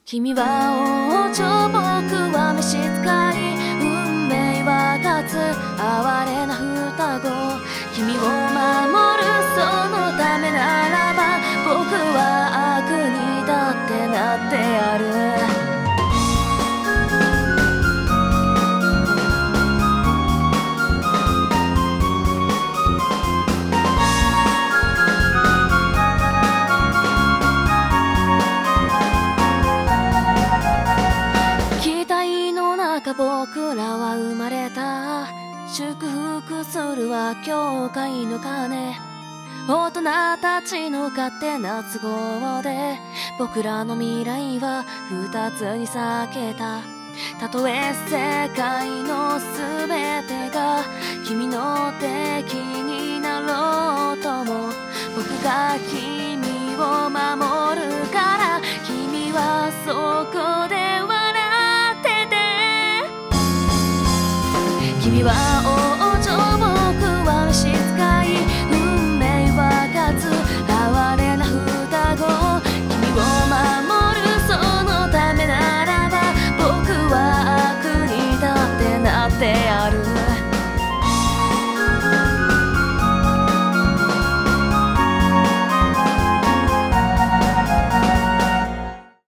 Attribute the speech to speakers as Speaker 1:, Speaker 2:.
Speaker 1: 君は王女、僕は召使い、運命は勝つ哀れな双子。君を守るそのためならば、僕は悪にだってなってやる。僕らは生まれた。祝福するは教会の鐘。大人たちの勝手な都合で僕らの未来は二つに裂けた。たとえ世界のすべてが君の敵になろうとも、僕が君を守るから。君はそこで笑ってて、君は